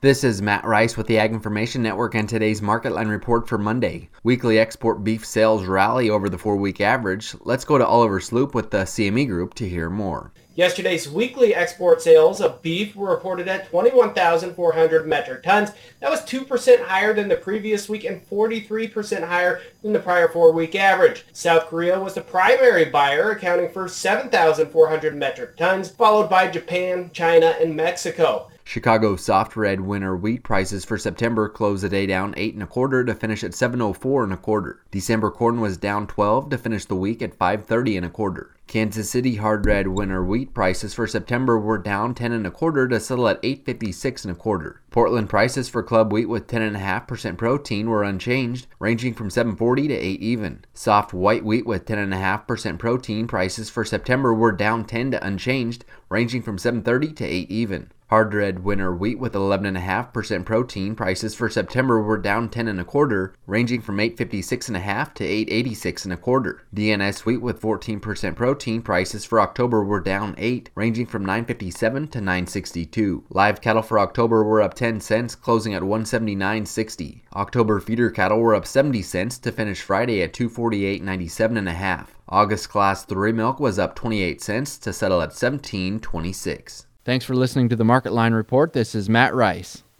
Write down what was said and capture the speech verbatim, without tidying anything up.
This is Matt Rice with the Ag Information Network and today's Market Line report for Monday. Weekly export beef sales rally over the four-week average. Let's go to Oliver Sloop with the C M E Group to hear more. Yesterday's weekly export sales of beef were reported at twenty-one thousand four hundred metric tons. That was two percent higher than the previous week and forty-three percent higher than the prior four-week average. South Korea was the primary buyer, accounting for seven thousand four hundred metric tons, followed by Japan, China, and Mexico. Chicago soft red winter wheat prices for September closed the day down eight and a quarter to finish at seven oh four and a quarter. December corn was down twelve to finish the week at five thirty and a quarter. Kansas City hard red winter wheat prices for September were down ten and a quarter to settle at eight fifty-six and a quarter. Portland prices for club wheat with ten and a half percent protein were unchanged, ranging from seven forty to eight even. Soft white wheat with ten and a half percent protein prices for September were down ten to unchanged, ranging from seven thirty to eight even. Hard red winter wheat with eleven and a half percent protein prices for September were down ten and a quarter, ranging from eight fifty-six and a half to eight eighty-six and a quarter. D N S wheat with fourteen percent protein prices for October were down eight, ranging from nine fifty-seven to nine sixty-two. Live cattle for October were up ten cents, closing at one seventy-nine sixty. October feeder cattle were up seventy cents to finish Friday at two forty-eight ninety-seven and a half. August class three milk was up twenty-eight cents to settle at seventeen twenty-six. Thanks for listening to the Market Line Report. This is Matt Rice.